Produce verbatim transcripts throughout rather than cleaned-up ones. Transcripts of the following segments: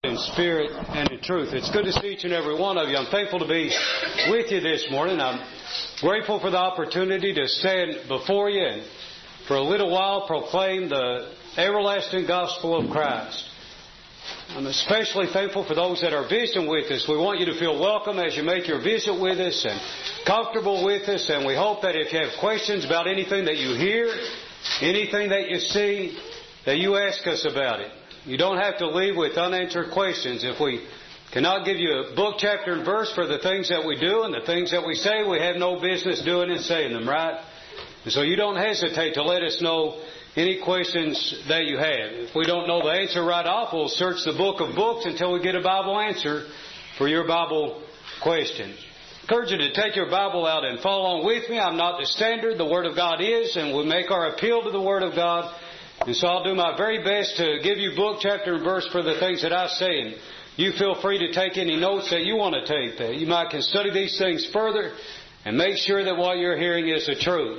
In spirit and in truth. It's good to see each and every one of you. I'm thankful to be with you this morning. I'm grateful for the opportunity to stand before you and for a little while proclaim the everlasting gospel of Christ. I'm especially thankful for those that are visiting with us. We want you to feel welcome as you make your visit with us and comfortable with us. And we hope that if you have questions about anything that you hear, anything that you see, that you ask us about it. You don't have to leave with unanswered questions. If we cannot give you a book, chapter, and verse for the things that we do and the things that we say, we have no business doing and saying them, right? And so you don't hesitate to let us know any questions that you have. If we don't know the answer right off, we'll search the book of books until we get a Bible answer for your Bible question. I encourage you to take your Bible out and follow along with me. I'm not the standard. The Word of God is, and we make our appeal to the Word of God. And so I'll do my very best to give you book, chapter, and verse for the things that I say. And you feel free to take any notes that you want to take. That you might can study these things further and make sure that what you're hearing is the truth.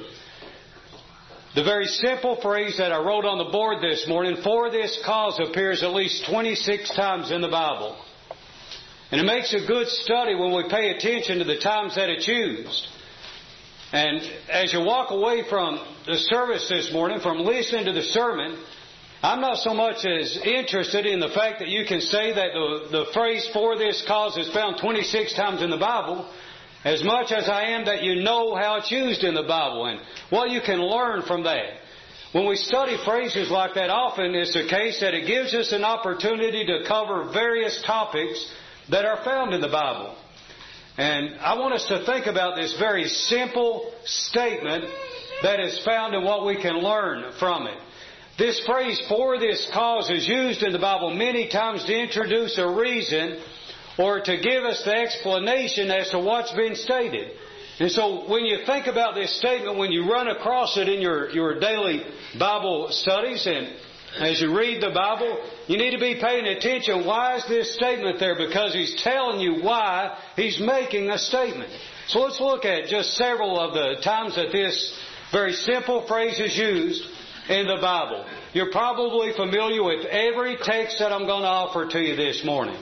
The very simple phrase that I wrote on the board this morning, for this cause, appears at least twenty-six times in the Bible. And it makes a good study when we pay attention to the times that it's used. And as you walk away from the service this morning, from listening to the sermon, I'm not so much as interested in the fact that you can say that the, the phrase for this cause is found twenty-six times in the Bible, as much as I am that you know how it's used in the Bible and what you can learn from that. When we study phrases like that, often it's the case that it gives us an opportunity to cover various topics that are found in the Bible. And I want us to think about this very simple statement that is found in what we can learn from it. This phrase, for this cause, is used in the Bible many times to introduce a reason or to give us the explanation as to what's been stated. And so when you think about this statement, when you run across it in your, your daily Bible studies and as you read the Bible, you need to be paying attention. Why is this statement there? Because He's telling you why He's making a statement. So let's look at just several of the times that this very simple phrase is used in the Bible. You're probably familiar with every text that I'm going to offer to you this morning.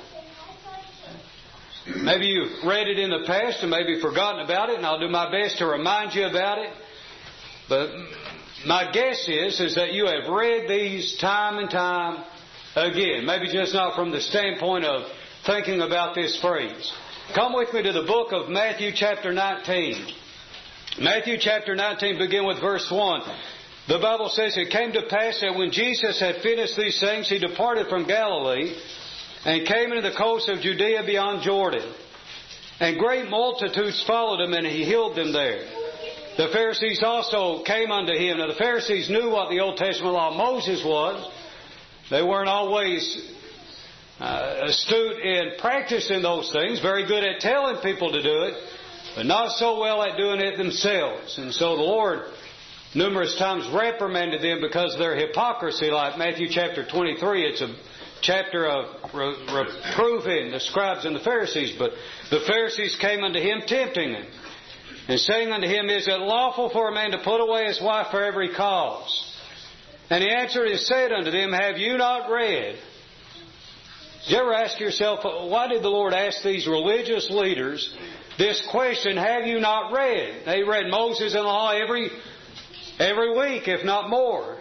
Maybe you've read it in the past and maybe forgotten about it, and I'll do my best to remind you about it. But my guess is, is that you have read these time and time again. Maybe just not from the standpoint of thinking about this phrase. Come with me to the book of Matthew chapter nineteen. Matthew chapter nineteen, begin with verse one. The Bible says, it came to pass that when Jesus had finished these things, He departed from Galilee and came into the coast of Judea beyond Jordan. And great multitudes followed Him, and He healed them there. The Pharisees also came unto Him. Now the Pharisees knew what the Old Testament law of Moses was. They weren't always uh, astute in practicing those things, very good at telling people to do it, but not so well at doing it themselves. And so the Lord numerous times reprimanded them because of their hypocrisy, like Matthew chapter twenty-three. It's a chapter of re- reproving the scribes and the Pharisees. But the Pharisees came unto Him, tempting Him, and saying unto Him, is it lawful for a man to put away his wife for every cause? And He answered and said unto them, have you not read? Did you ever ask yourself, why did the Lord ask these religious leaders this question, have you not read? They read Moses and the law every, every week, if not more.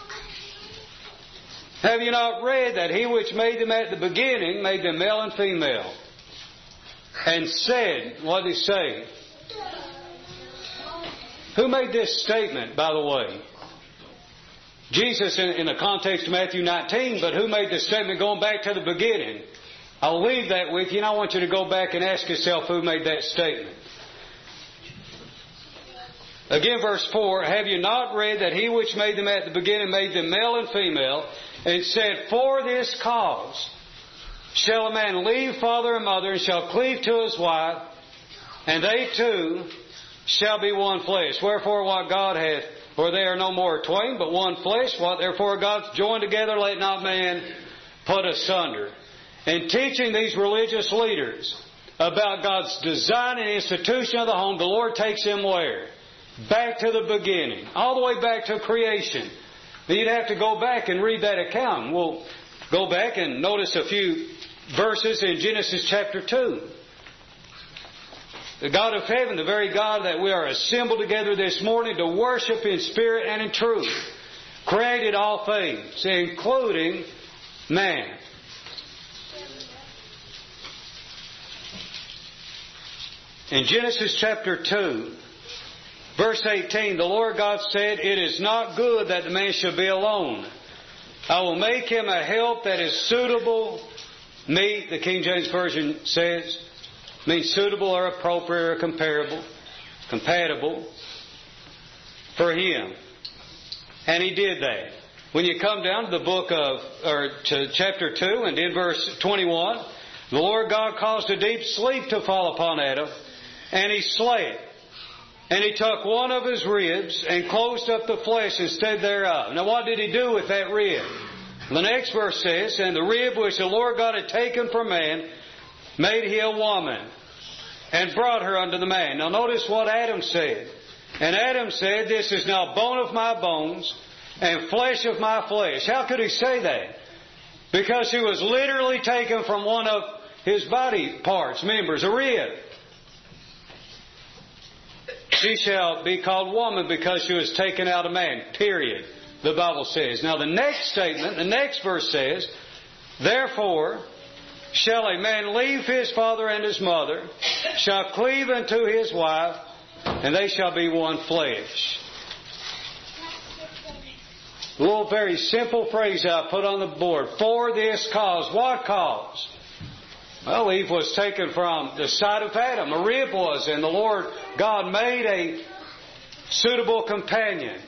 Have you not read that He which made them at the beginning made them male and female? And said, what did He say? Who made this statement, by the way? Jesus in, in the context of Matthew nineteen, but who made this statement going back to the beginning? I'll leave that with you, and I want you to go back and ask yourself who made that statement. Again, verse four, have you not read that He which made them at the beginning made them male and female, and said, for this cause shall a man leave father and mother, and shall cleave to his wife, and they two shall be one flesh. Wherefore what God hath, for they are no more twain, but one flesh. What therefore God's joined together, let not man put asunder. And teaching these religious leaders about God's design and institution of the home, the Lord takes them where? Back to the beginning. All the way back to creation. Then you'd have to go back and read that account. We'll go back and notice a few verses in Genesis chapter two. The God of heaven, the very God that we are assembled together this morning to worship in spirit and in truth, created all things, including man. In Genesis chapter two, verse eighteen, the Lord God said, "It is not good that the man should be alone. I will make him a help that is suitable." Meet, the King James Version says, means suitable or appropriate or comparable, compatible for him. And He did that. When you come down to the book of, or to chapter two and in verse twenty-one, the Lord God caused a deep sleep to fall upon Adam, and he slept. And He took one of his ribs and closed up the flesh instead thereof. Now what did He do with that rib? The next verse says, "And the rib which the Lord God had taken from man, made He a woman, and brought her unto the man." Now notice what Adam said. And Adam said, "This is now bone of my bones, and flesh of my flesh." How could he say that? Because he was literally taken from one of his body parts, members, a rib. "She shall be called woman because she was taken out of man." Period. The Bible says. Now the next statement, the next verse says, "Therefore shall a man leave his father and his mother, shall cleave unto his wife, and they shall be one flesh." A little very simple phrase I put on the board. For this cause. What cause? Well, Eve was taken from the side of Adam. A rib was, and the Lord God made a suitable companion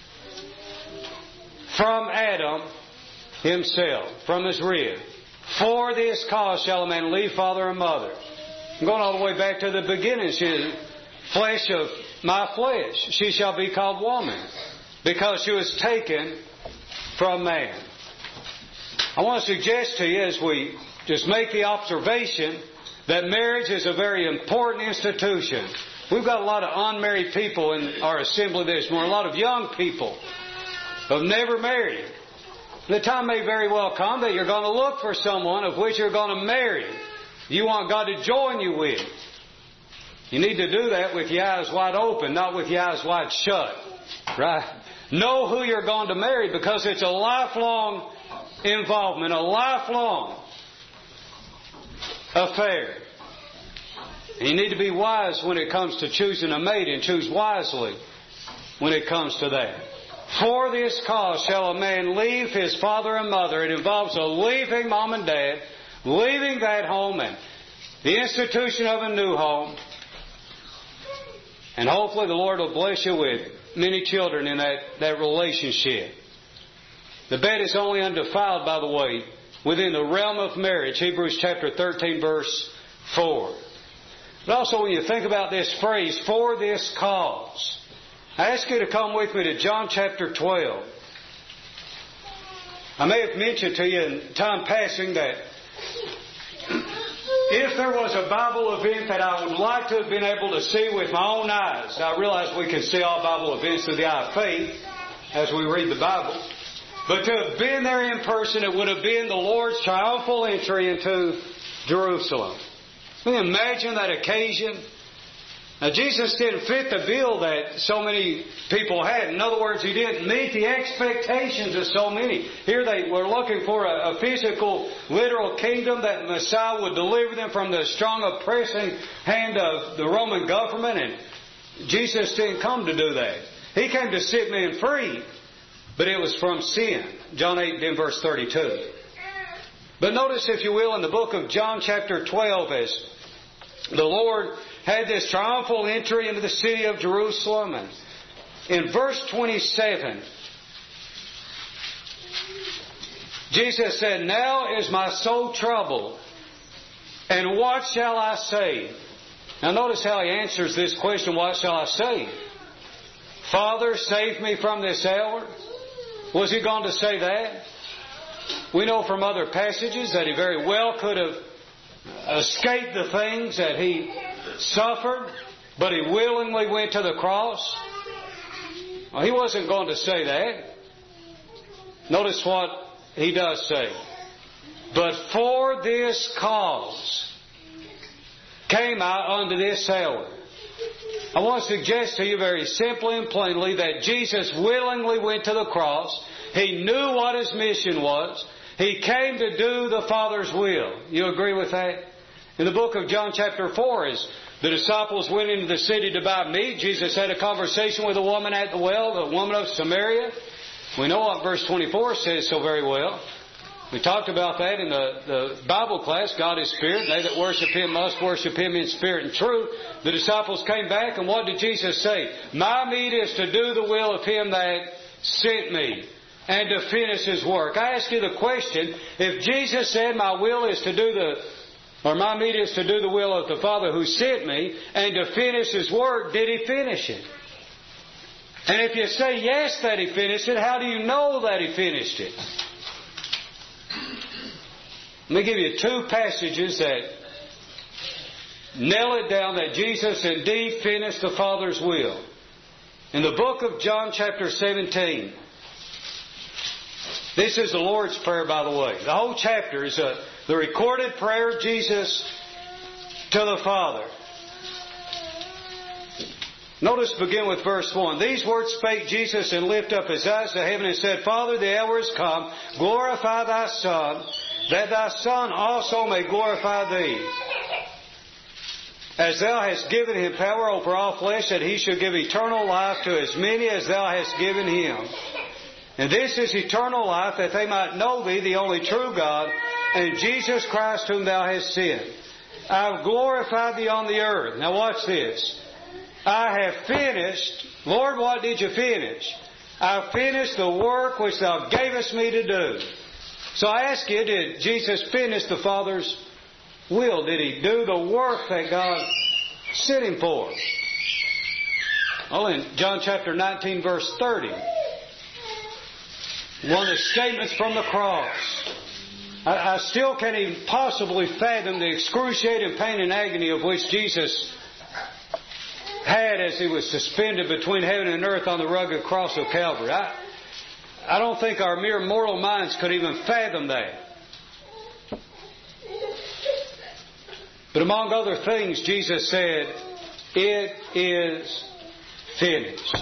from Adam himself, from his rib. "For this cause shall a man leave father and mother." I'm going all the way back to the beginning. She is flesh of my flesh. "She shall be called woman, because she was taken from man." I want to suggest to you, as we just make the observation, that marriage is a very important institution. We've got a lot of unmarried people in our assembly this morning, a lot of young people who have never married. The time may very well come that you're going to look for someone of which you're going to marry. You want God to join you with. You need to do that with your eyes wide open, not with your eyes wide shut. Right? Know who you're going to marry, because it's a lifelong involvement, a lifelong affair. And you need to be wise when it comes to choosing a mate, and choose wisely when it comes to that. "For this cause shall a man leave his father and mother." It involves a leaving mom and dad, leaving that home, and the institution of a new home. And hopefully the Lord will bless you with many children in that, that relationship. The bed is only undefiled, by the way, within the realm of marriage. Hebrews chapter thirteen, verse four. But also when you think about this phrase, "for this cause," I ask you to come with me to John chapter twelve. I may have mentioned to you in time passing that if there was a Bible event that I would like to have been able to see with my own eyes, I realize we can see all Bible events through the eye of faith as we read the Bible, but to have been there in person, it would have been the Lord's triumphal entry into Jerusalem. Can you imagine that occasion? Now, Jesus didn't fit the bill that so many people had. In other words, He didn't meet the expectations of so many. Here they were looking for a, a physical, literal kingdom, that the Messiah would deliver them from the strong, oppressing hand of the Roman government. And Jesus didn't come to do that. He came to set men free, but it was from sin. John eight, then verse thirty-two. But notice, if you will, in the book of John chapter twelve, as the Lord had this triumphal entry into the city of Jerusalem. And in verse twenty-seven, Jesus said, "Now is my soul troubled, and what shall I say?" Now notice how He answers this question, "What shall I say? Father, save me from this hour." Was He going to say that? We know from other passages that He very well could have escaped the things that He suffered, but He willingly went to the cross. Well, He wasn't going to say that. Notice what He does say. But for this cause came I unto this hour. I want to suggest to you very simply and plainly that Jesus willingly went to the cross. He knew what His mission was. He came to do the Father's will. You agree with that? In the book of John chapter four, as the disciples went into the city to buy meat, Jesus had a conversation with a woman at the well, the woman of Samaria. We know what verse twenty-four says so very well. We talked about that in the, the Bible class. God is Spirit. They that worship Him must worship Him in spirit and truth. The disciples came back, and what did Jesus say? My meat is to do the will of Him that sent me, and to finish His work. I ask you the question, if Jesus said, my will is to do the, or my meat is to do the will of the Father who sent me, and to finish His work, did He finish it? And if you say yes that He finished it, how do you know that He finished it? Let me give you two passages that nail it down that Jesus indeed finished the Father's will. In the book of John chapter seventeen, this is the Lord's Prayer, by the way. The whole chapter is a, the recorded prayer of Jesus to the Father. Notice, begin with verse one. These words spake Jesus, and lifted up His eyes to heaven, and said, Father, the hour is come. Glorify Thy Son, that Thy Son also may glorify Thee. As Thou hast given Him power over all flesh, that He should give eternal life to as many as Thou hast given Him. And this is eternal life, that they might know Thee, the only true God, and Jesus Christ whom Thou hast sent. I have glorified Thee on the earth. Now watch this. I have finished. Lord, what did You finish? I have finished the work which Thou gavest me to do. So I ask you, did Jesus finish the Father's will? Did He do the work that God sent Him for? Oh, in John chapter nineteen, verse thirty, one of the statements from the cross. I, I still can't even possibly fathom the excruciating pain and agony of which Jesus had as He was suspended between heaven and earth on the rugged cross of Calvary. I, I don't think our mere mortal minds could even fathom that. But among other things, Jesus said, it is finished.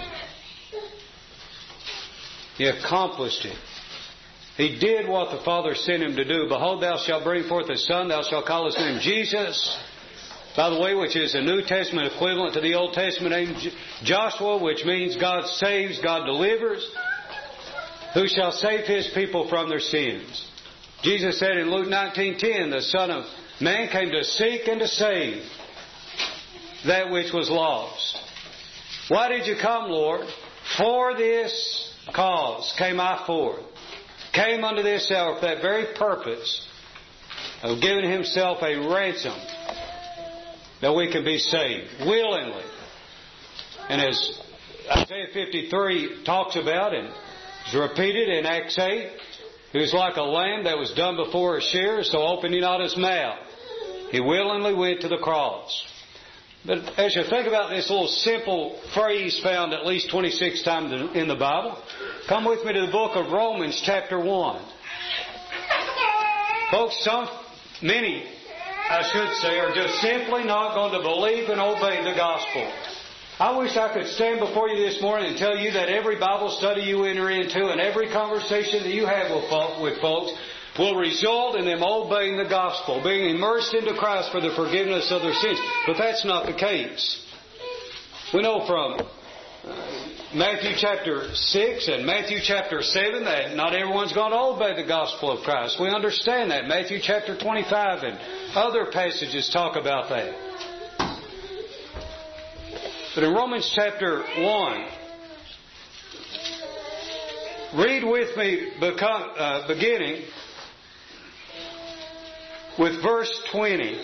He accomplished it. He did what the Father sent Him to do. Behold, Thou shalt bring forth a Son, Thou shalt call His name Jesus. By the way, which is a New Testament equivalent to the Old Testament name Joshua, which means God saves, God delivers. Who shall save His people from their sins. Jesus said in Luke nineteen ten, the Son of Man came to seek and to save that which was lost. Why did You come, Lord? For this cause came I forth. Came unto this hour for that very purpose of giving Himself a ransom that we can be saved willingly. And as Isaiah fifty-three talks about, and is repeated in Acts eight, He was like a lamb that was done before a shearer, so opened He not His mouth. He willingly went to the cross. But as you think about this little simple phrase found at least twenty-six times in the Bible, come with me to the book of Romans chapter one. Folks, some, many, I should say, are just simply not going to believe and obey the gospel. I wish I could stand before you this morning and tell you that every Bible study you enter into and every conversation that you have with folks will result in them obeying the gospel, being immersed into Christ for the forgiveness of their sins. But that's not the case. We know from Matthew chapter six and Matthew chapter seven that not everyone's going to obey the gospel of Christ. We understand that. Matthew chapter twenty-five and other passages talk about that. But in Romans chapter one, read with me become, uh, beginning with verse twenty.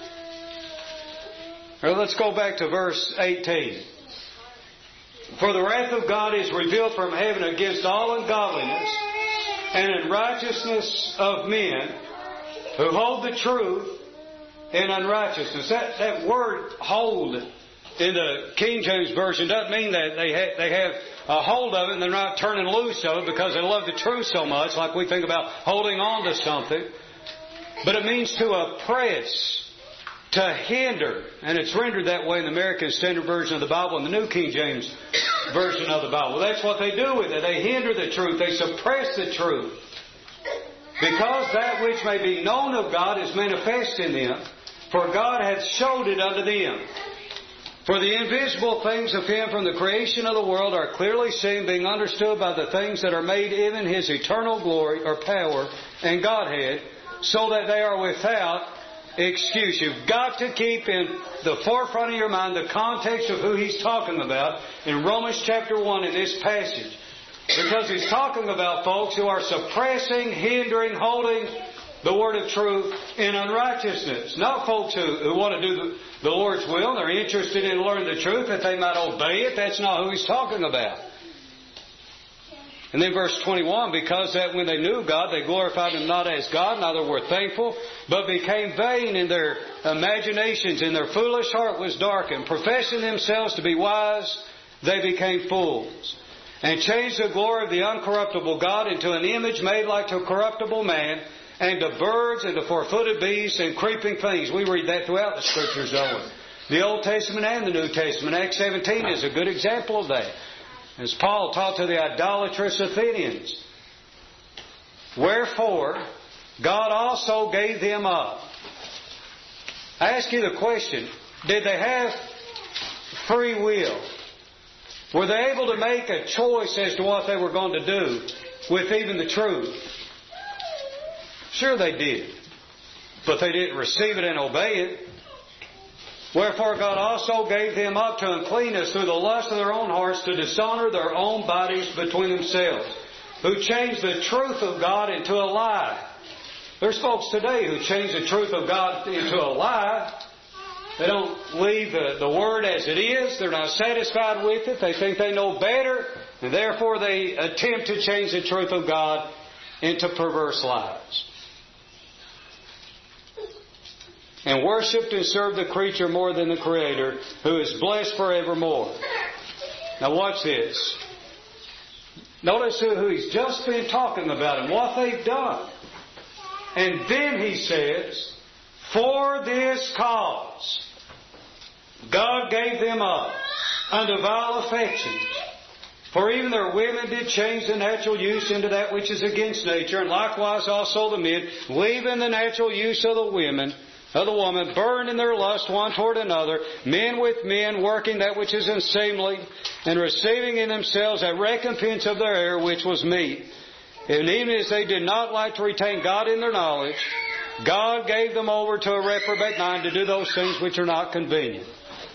Or let's go back to verse eighteen. For the wrath of God is revealed from heaven against all ungodliness and unrighteousness of men who hold the truth in unrighteousness. That, that word hold in the King James Version doesn't mean that they, ha- they have a hold of it and they're not turning loose of it because they love the truth so much, like we think about holding on to something. but it means to oppress, to hinder. And it's rendered that way in the American Standard Version of the Bible and the New King James Version of the Bible. That's what they do with it. They hinder the truth. They suppress the truth. Because that which may be known of God is manifest in them, for God hath showed it unto them. For the invisible things of Him from the creation of the world are clearly seen, being understood by the things that are made, even His eternal glory or power and Godhead, so that they are without excuse. You've got to keep in the forefront of your mind the context of who He's talking about in Romans chapter one in this passage. Because He's talking about folks who are suppressing, hindering, holding the word of truth in unrighteousness. Not folks who, who want to do the, the Lord's will. They're interested in learning the truth that they might obey it. That's not who He's talking about. And then verse twenty-one, because that when they knew God, they glorified Him not as God, neither were thankful, but became vain in their imaginations, and their foolish heart was darkened. Professing themselves to be wise, they became fools, and changed the glory of the uncorruptible God into an image made like to a corruptible man, and to birds, and to four-footed beasts, and creeping things. We read that throughout the Scriptures, don't we? The Old Testament and the New Testament. Acts seventeen is a good example of that. As Paul taught to the idolatrous Athenians. Wherefore, God also gave them up. I ask you the question, did they have free will? Were they able to make a choice as to what they were going to do with even the truth? Sure they did. But they didn't receive it and obey it. Wherefore God also gave them up to uncleanness through the lust of their own hearts, to dishonor their own bodies between themselves, who changed the truth of God into a lie. There's folks today who change the truth of God into a lie. They don't leave the, the Word as it is. They're not satisfied with it. They think they know better, and therefore they attempt to change the truth of God into perverse lies. And worshipped and served the creature more than the Creator, who is blessed forevermore. Now watch this. Notice who, who He's just been talking about and what they've done. And then He says, for this cause God gave them up unto vile affections. For even their women did change the natural use into that which is against nature, and likewise also the men, leaving the natural use of the women, of the woman, burned in their lust one toward another, men with men, working that which is unseemly, and receiving in themselves a recompense of their error, which was meat. And even as they did not like to retain God in their knowledge, God gave them over to a reprobate mind to do those things which are not convenient.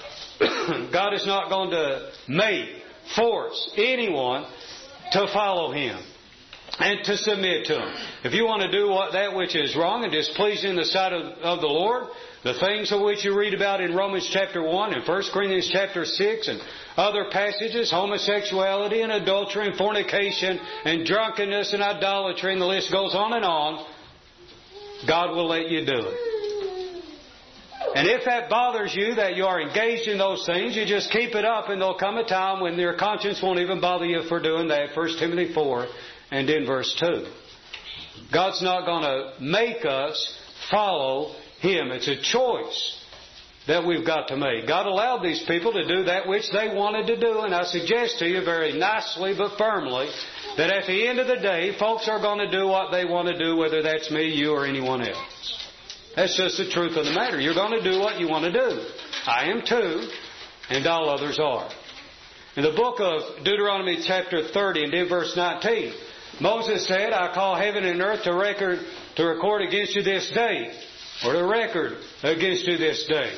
God is not going to make, force anyone to follow Him and to submit to Him. If you want to do what that which is wrong and displeasing in the sight of, of the Lord, the things of which you read about in Romans chapter one and First Corinthians chapter six and other passages, homosexuality and adultery and fornication and drunkenness and idolatry, and the list goes on and on, God will let you do it. And if that bothers you, that you are engaged in those things, you just keep it up, and there'll come a time when your conscience won't even bother you for doing that. First Timothy four and in verse two. God's not going to make us follow Him. It's a choice that we've got to make. God allowed these people to do that which they wanted to do, and I suggest to you very nicely but firmly that at the end of the day, folks are going to do what they want to do, whether that's me, you, or anyone else. That's just the truth of the matter. You're going to do what you want to do. I am too, and all others are. In the book of Deuteronomy chapter thirty and in verse nineteen, Moses said, I call heaven and earth to record, to record against you this day, or to record against you this day,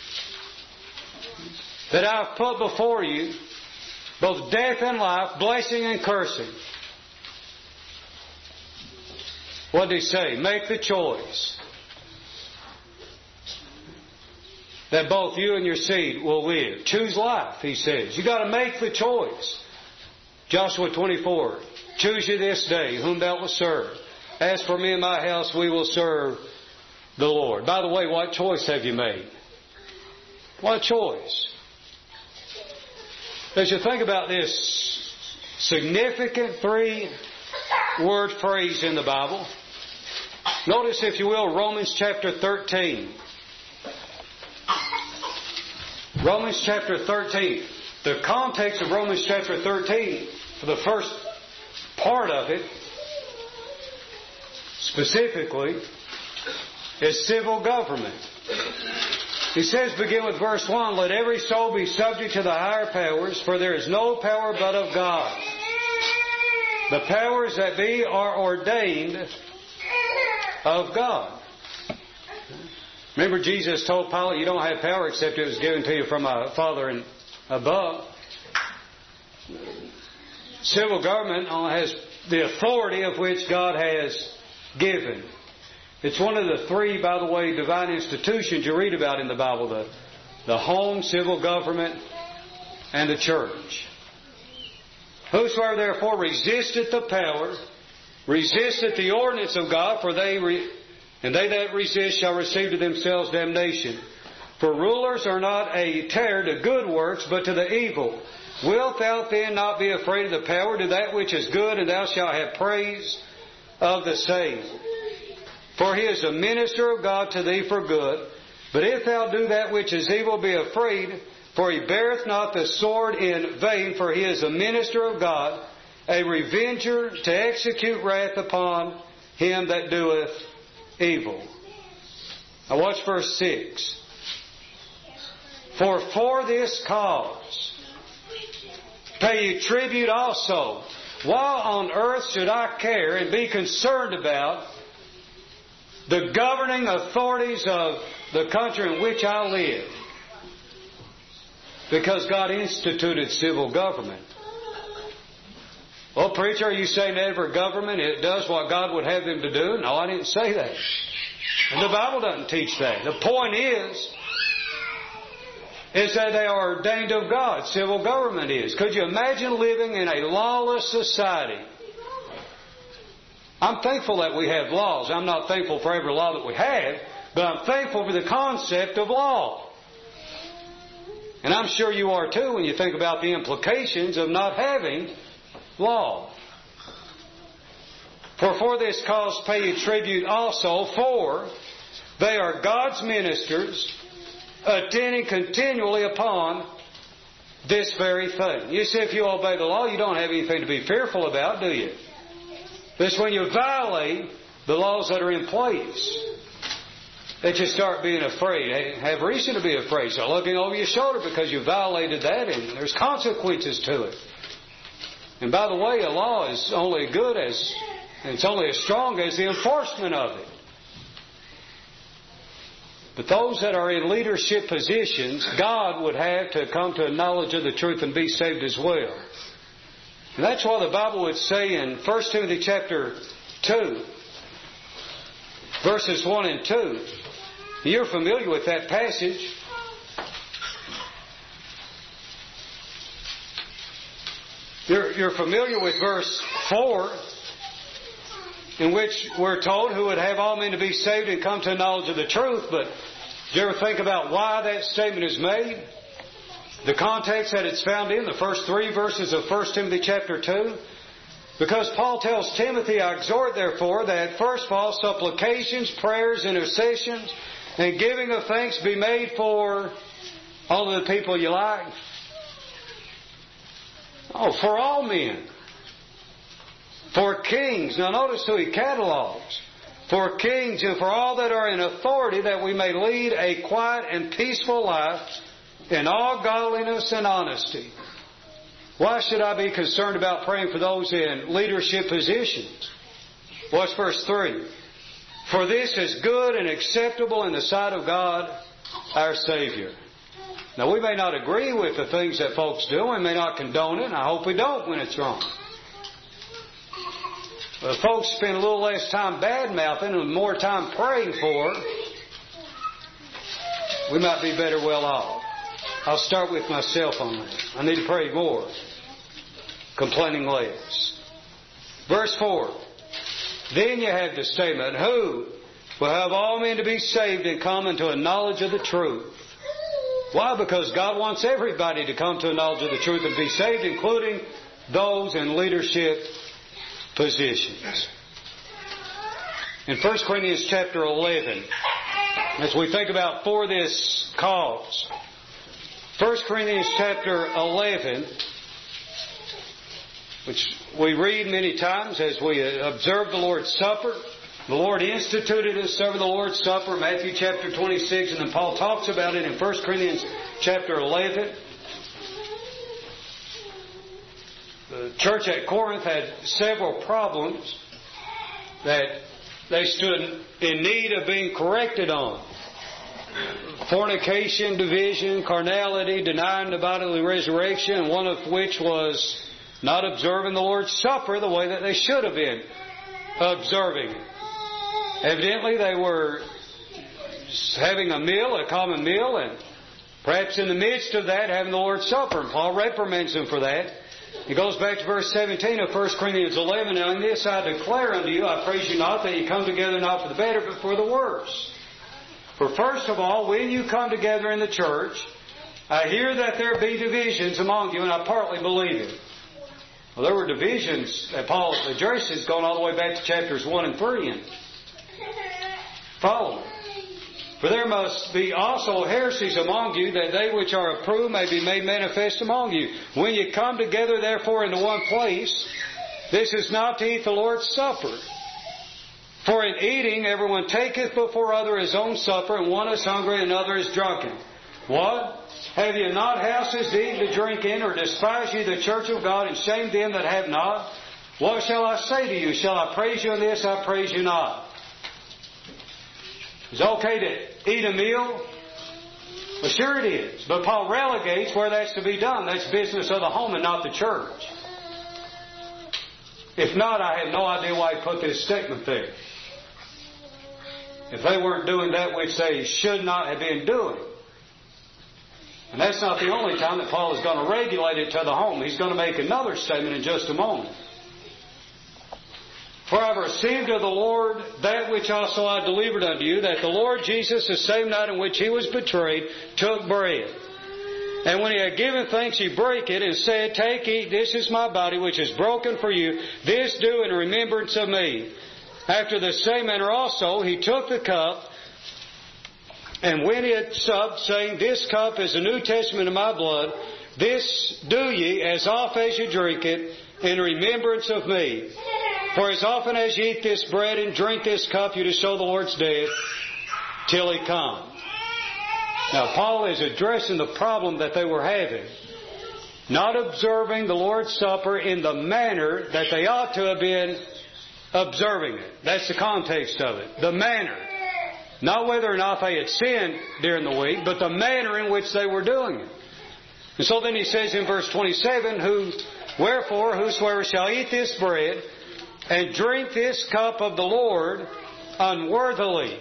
that I have put before you both death and life, blessing and cursing. What did He say? Make the choice that both you and your seed will live. Choose life, He says. You've got to make the choice. Joshua twenty-four. Choose you this day whom thou wilt serve. As for me and my house, we will serve the Lord. By the way, what choice have you made? What choice? As you think about this significant three-word phrase in the Bible, Notice, if you will, Romans chapter thirteen. Romans chapter thirteen. The context of Romans chapter thirteen, for the first part of it, specifically, is civil government. He says, begin with verse one, let every soul be subject to the higher powers, for there is no power but of God. The powers that be are ordained of God. Remember, Jesus told Pilate, you don't have power except it was given to you from a Father in above. Civil government has the authority of which God has given. It's one of the three, by the way, divine institutions you read about in the Bible. The, the home, civil government, and the church. Whosoever therefore resisteth the power, resisteth the ordinance of God, for they re, and they that resist shall receive to themselves damnation. For rulers are not a terror to good works, but to the evil. Wilt thou then not be afraid of the power? Do that which is good, and thou shalt have praise of the same. For he is a minister of God to thee for good. But if thou do that which is evil, be afraid, for he beareth not the sword in vain, for he is a minister of God, a revenger to execute wrath upon him that doeth evil. Now watch verse six. For for this cause pay ye tribute also. Why on earth should I care and be concerned about the governing authorities of the country in which I live? Because God instituted civil government. Well, preacher, are you saying that every government it does what God would have them to do? No, I didn't say that. And the Bible doesn't teach that. The point is, is that they are ordained of God. Civil government is. Could you imagine living in a lawless society? I'm thankful that we have laws. I'm not thankful for every law that we have, but I'm thankful for the concept of law. And I'm sure you are too when you think about the implications of not having law. For for this cause pay ye tribute also, for they are God's ministers, attending continually upon this very thing. You see, if you obey the law, you don't have anything to be fearful about, do you? But it's when you violate the laws that are in place that you start being afraid. Have reason to be afraid. So looking over your shoulder because you violated that, and there's consequences to it. And by the way, a law is only good as, and it's only as strong as the enforcement of it. But those that are in leadership positions, God would have to come to a knowledge of the truth and be saved as well. And that's why the Bible would say in First Timothy chapter two, verses one and two, you're familiar with that passage. You're, you're familiar with verse four, in which we're told who would have all men to be saved and come to a knowledge of the truth. But did you ever think about why that statement is made? The context that it's found in, the first three verses of First Timothy chapter two. Because Paul tells Timothy, I exhort therefore that first of all supplications, prayers, intercessions, and giving of thanks be made for all of the people you like. Oh, for all men. For kings. Now notice who he catalogs. For kings and for all that are in authority, that we may lead a quiet and peaceful life in all godliness and honesty. Why should I be concerned about praying for those in leadership positions? Watch verse three. For this is good and acceptable in the sight of God, our Savior. Now, we may not agree with the things that folks do. We may not condone it, and I hope we don't when it's wrong. But if folks spend a little less time bad-mouthing and more time praying for, we might be better well off. I'll start with myself on that. I need to pray more, complaining less. Verse four. Then you have the statement, who will have all men to be saved and come into a knowledge of the truth. Why? Because God wants everybody to come to a knowledge of the truth and be saved, including those in leadership positions. in First Corinthians chapter eleven, as we think about for this cause. First Corinthians chapter eleven, which we read many times as we observe the Lord's Supper. The Lord instituted us over the Lord's Supper, Matthew chapter twenty-six, and then Paul talks about it in First Corinthians chapter eleven. The church at Corinth had several problems that they stood in need of being corrected on. Fornication, division, carnality, denying the bodily resurrection, one of which was not observing the Lord's Supper the way that they should have been observing it. Evidently they were having a meal, a common meal, and perhaps in the midst of that having the Lord's Supper. And Paul reprimands them for that. He goes back to verse seventeen of First Corinthians eleven. Now in this I declare unto you, I praise you not that you come together not for the better, but for the worse. For first of all, when you come together in the church, I hear that there be divisions among you, and I partly believe it. Well, there were divisions that Paul addresses going all the way back to chapters one and three and following. For there must be also heresies among you, that they which are approved may be made manifest among you. When you come together, therefore, into one place, this is not to eat the Lord's Supper. For in eating, everyone taketh before other his own supper, and one is hungry, and another is drunken. What? Have you not houses to eat and to drink in, or despise ye the church of God, and shame them that have not? What shall I say to you? Shall I praise you in this? I praise you not. Is it okay to eat a meal? Well, sure it is. But Paul relegates where that's to be done. That's business of the home and not the church. If not, I have no idea why he put this statement there. If they weren't doing that which they should not have been doing. And that's not the only time that Paul is going to regulate it to the home. He's going to make another statement in just a moment. For I have received of the Lord that which also I delivered unto you, that the Lord Jesus, the same night in which He was betrayed, took bread. And when He had given thanks, He brake it, and said, Take, eat, this is my body, which is broken for you. This do in remembrance of me. After the same manner also, He took the cup, and when He had supped, saying, This cup is the New Testament of my blood. This do ye, as oft as you drink it, in remembrance of me. For as often as ye eat this bread and drink this cup, you do show the Lord's death till He come. Now, Paul is addressing the problem that they were having. Not observing the Lord's Supper in the manner that they ought to have been observing it. That's the context of it. The manner. Not whether or not they had sinned during the week, but the manner in which they were doing it. And so then he says in verse twenty-seven, Who, Wherefore whosoever shall eat this bread and drink this cup of the Lord unworthily.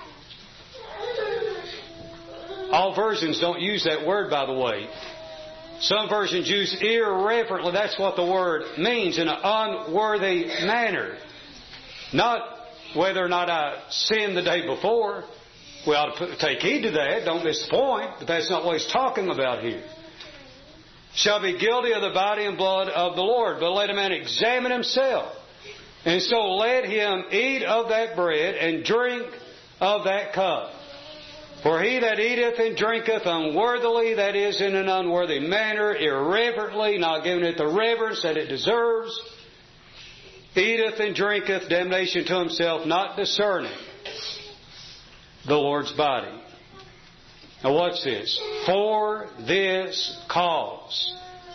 All versions don't use that word, by the way. Some versions use irreverently. That's what the word means, in an unworthy manner. Not whether or not I sinned the day before. We ought to put, take heed to that. Don't miss the point. But that's not what he's talking about here. Shall be guilty of the body and blood of the Lord. But let a man examine himself. And so let him eat of that bread and drink of that cup. For he that eateth and drinketh unworthily, that is, in an unworthy manner, irreverently, not giving it the reverence that it deserves, eateth and drinketh damnation to himself, not discerning the Lord's body. Now what's this? For this cause.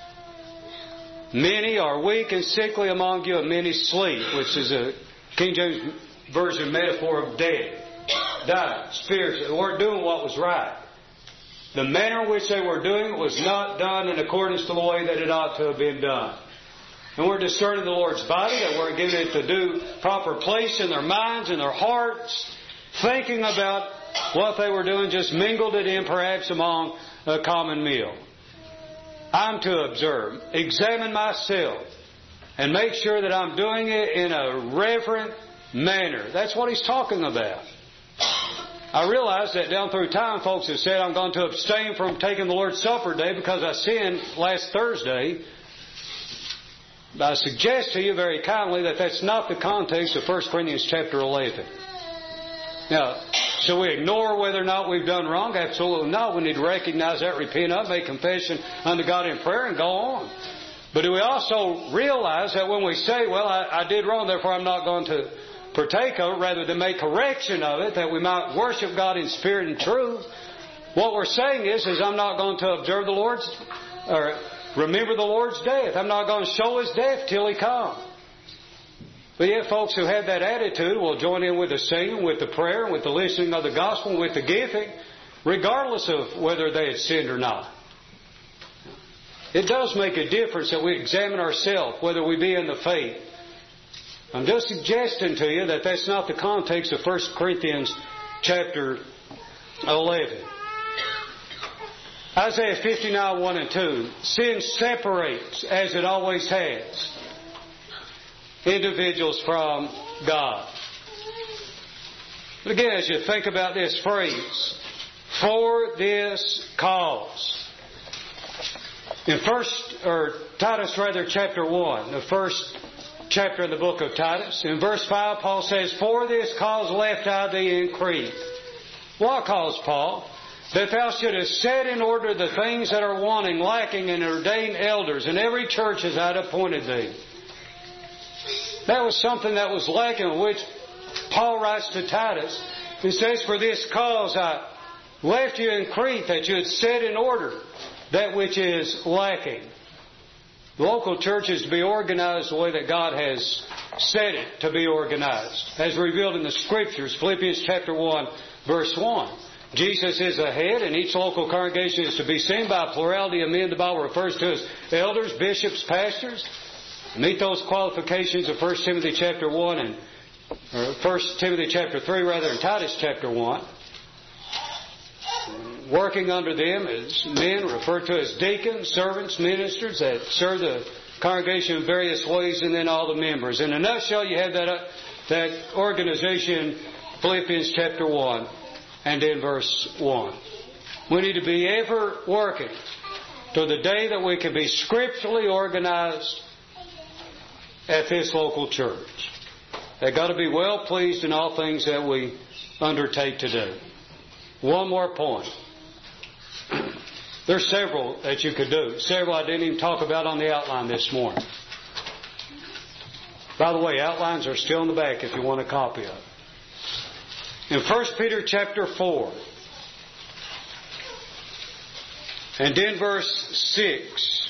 Many are weak and sickly among you, and many sleep, which is a King James Version metaphor of dead. Died spiritually. They weren't doing what was right. The manner in which they were doing it was not done in accordance to the way that it ought to have been done. And we're discerning the Lord's body, that we're giving it the due proper place in their minds and their hearts, thinking about what they were doing, just mingled it in perhaps among a common meal. I'm to observe, examine myself, and make sure that I'm doing it in a reverent manner. That's what he's talking about. I realize that down through time, folks have said I'm going to abstain from taking the Lord's Supper today because I sinned last Thursday. I suggest to you very kindly that that's not the context of First Corinthians chapter eleven. Now, should we ignore whether or not we've done wrong? Absolutely not. We need to recognize that, repent of, make confession unto God in prayer, and go on. But do we also realize that when we say, well, I, I did wrong, therefore I'm not going to partake of it, rather than make correction of it, that we might worship God in spirit and truth, what we're saying is, is I'm not going to observe the Lord's, or remember the Lord's death. I'm not going to show His death till He comes. But yet folks who have that attitude will join in with the singing, with the prayer, with the listening of the gospel, with the giving, regardless of whether they had sinned or not. It does make a difference that we examine ourselves, whether we be in the faith. I'm just suggesting to you that that's not the context of First Corinthians chapter eleven. Isaiah fifty-nine, one and two. Sin separates, as it always has, individuals from God. But again, as you think about this phrase, for this cause. In first, or Titus rather, chapter one, the first chapter of the book of Titus, in verse five, Paul says, for this cause left I thee in Crete. What cause, Paul? That thou shouldest set in order the things that are wanting, lacking, and ordain elders in every church as I had appointed thee. That was something that was lacking, which Paul writes to Titus. He says, for this cause I left you in Crete, that you had set in order that which is lacking. The local church is to be organized the way that God has set it to be organized, as revealed in the Scriptures. Philippians chapter one, verse one. Jesus is the head, and each local congregation is to be seen by a plurality of men the Bible refers to as elders, bishops, pastors. Meet those qualifications of First Timothy chapter one and or First Timothy chapter three, rather, and Titus chapter one. Working under them as men referred to as deacons, servants, ministers that serve the congregation in various ways, and then all the members. In a nutshell, you have that uh, that organization, Philippians chapter one, and in verse one. We need to be ever working to the day that we can be scripturally organized at this local church. They've got to be well pleased in all things that we undertake to do. One more point. There's several that you could do. Several I didn't even talk about on the outline this morning. By the way, outlines are still in the back if you want a copy of it. In First Peter chapter four, and in verse six,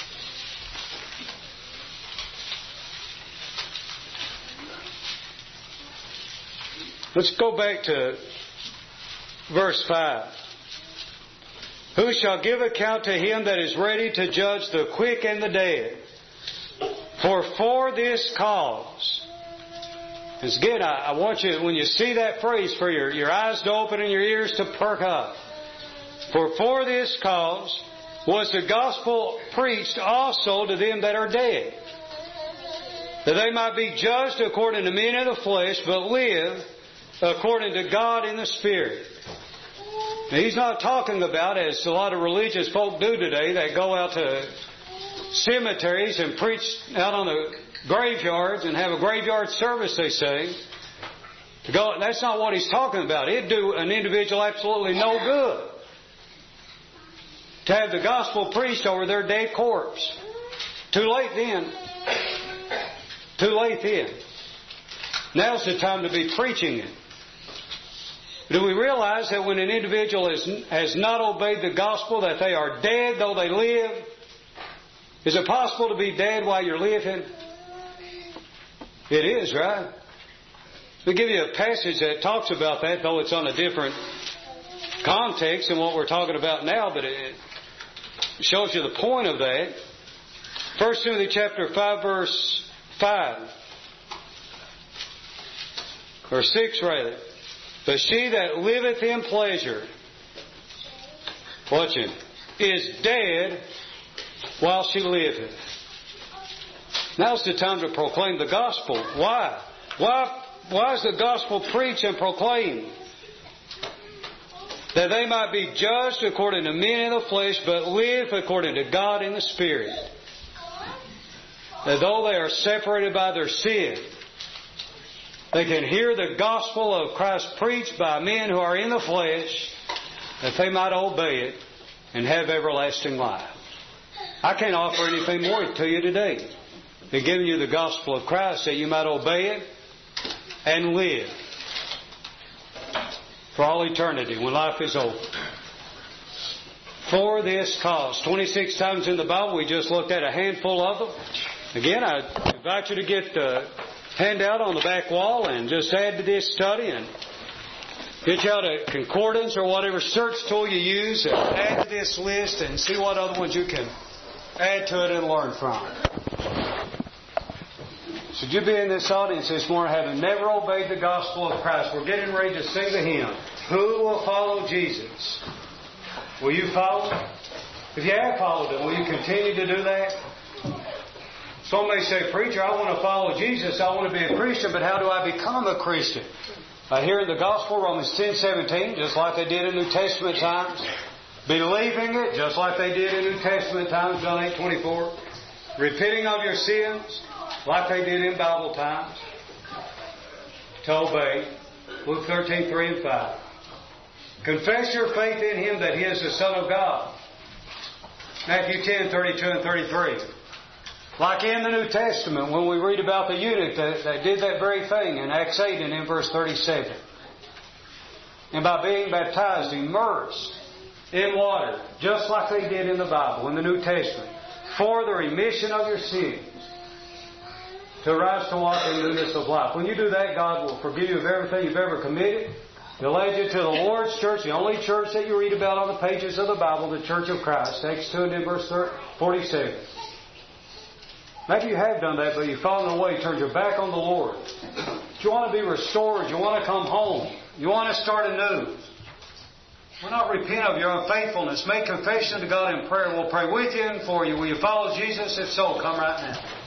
let's go back to verse five. Who shall give account to him that is ready to judge the quick and the dead? For for this cause. Because again, I, I want you, when you see that phrase, for your, your eyes to open and your ears to perk up. For for this cause was the gospel preached also to them that are dead, that they might be judged according to men of the flesh, but live according to God in the Spirit. Now, he's not talking about, as a lot of religious folk do today, that go out to cemeteries and preach out on the graveyards and have a graveyard service, they say. To go, that's not what he's talking about. It'd do an individual absolutely no good to have the gospel preached over their dead corpse. Too late then. Too late then. Now's the time to be preaching it. Do we realize that when an individual has, has not obeyed the gospel, that they are dead though they live? Is it possible to be dead while you're living? It is, right? We'll give you a passage that talks about that, though it's on a different context than what we're talking about now, but it shows you the point of that. First Timothy chapter five, verse five. Or six, rather. But she that liveth in pleasure, watch it, is dead while she liveth. Now's the time to proclaim the gospel. Why? Why, why is the gospel preached and proclaimed? That they might be judged according to men in the flesh, but live according to God in the Spirit. that though they are separated by their sin, they can hear the gospel of Christ preached by men who are in the flesh, that they might obey it and have everlasting life. I can't offer anything more to you today than giving you the gospel of Christ that you might obey it and live for all eternity when life is over. For this cause. twenty-six times in the Bible, we just looked at a handful of them. Again, I invite you to get the handout on the back wall and just add to this study and get you out a concordance or whatever search tool you use and add to this list and see what other ones you can add to it and learn from. Should you be in this audience this morning having never obeyed the gospel of Christ? We're getting ready to sing the hymn, Who Will Follow Jesus? Will you follow Him? If you have followed Him, will you continue to do that? Some may say, Preacher, I want to follow Jesus. I want to be a Christian, but how do I become a Christian? By hearing the gospel, Romans ten seventeen, just like they did in New Testament times. Believing it, just like they did in New Testament times, John eight twenty-four. Repenting of your sins, like they did in Bible times. To obey. Luke thirteen three and five. Confess your faith in Him that He is the Son of God. Matthew ten thirty-two and thirty-three. Like in the New Testament, when we read about the eunuch that, that did that very thing in Acts eight and in verse thirty-seven. And by being baptized, immersed in water, just like they did in the Bible, in the New Testament, for the remission of your sins, to rise to walk in newness of life. When you do that, God will forgive you of everything you've ever committed. He'll lead you to the Lord's church, the only church that you read about on the pages of the Bible, the Church of Christ. Acts two and in verse forty-seven. Maybe you have done that, but you've fallen away, turned your back on the Lord. You want to be restored. You want to come home. You want to start anew. Will not repent of your unfaithfulness. Make confession to God in prayer. We'll pray with you and for you. Will you follow Jesus? If so, come right now.